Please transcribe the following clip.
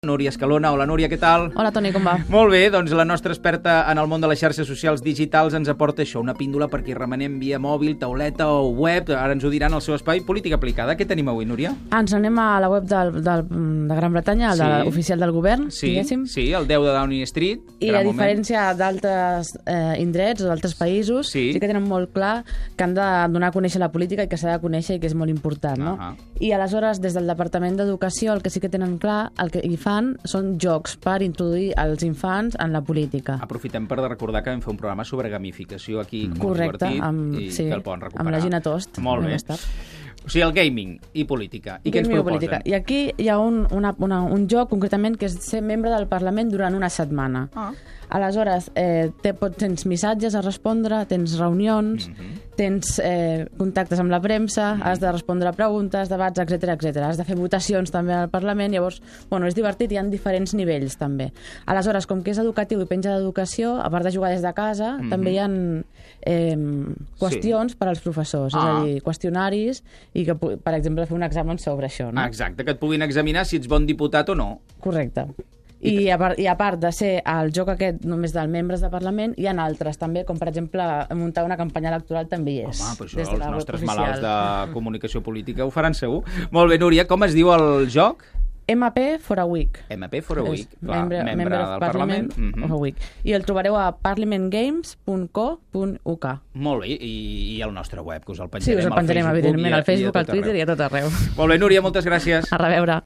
Núria Escalona. Hola, Núria, què tal? Hola, Toni, com va? Molt bé, doncs la nostra experta en el món de les xarxes socials digitals ens aporta això, una píndola perquè remenem via mòbil, tauleta o web. Ara ens ho diran al seu espai. Política aplicada. Què tenim avui, Núria? Ens anem a la web de Gran Bretanya, oficial del govern, diguéssim. Sí, el 10 de Downing Street. I a diferència d'altres indrets o d'altres països, sí que tenen molt clar que han de donar a conèixer la política i que s'ha de conèixer i que és molt important, no? I aleshores, des del Departament d'Educació, el que sí que tenen clar, el que hi fan són jocs per introduir els infants en la política. Aprofitem per recordar que vam fer un programa sobre gamificació aquí, correcte, que el poden recuperar. Amb la Gina Tost. Molt bé. O sigui, el gaming i política. I què ens proposen? I aquí hi ha un joc, concretament, que és ser membre del Parlament durant una setmana. Aleshores, tens missatges a respondre, tens reunions, tens contactes amb la premsa, has de respondre a preguntes, debats, etc etc. Has de fer votacions també al Parlament, llavors, bueno, és divertit, hi ha diferents nivells també. Aleshores, com que és educatiu i penja d'educació, a part de jugar des de casa, també hi ha qüestions per als professors, és a dir, qüestionaris, i que, per exemple, fer un examen sobre això, no? Exacte, que et puguin examinar si ets bon diputat o no. Correcte. I a part de ser el joc aquest només dels membres de Parlament, hi ha altres també, com per exemple muntar una campanya electoral també hi és. Home, però això els nostres malalts de comunicació política ho faran segur. Molt bé, Núria, com es diu el joc? MP for a Week. MP for a Week, clar, membre del Parlament. For a Week. I el trobareu a parliamentgames.co.uk. Molt bé, i al nostre web, que us el penjarem. Sí, us el penjarem, evidentment, al Facebook, al Twitter i a tot arreu. Molt bé, Núria, moltes gràcies. A reveure.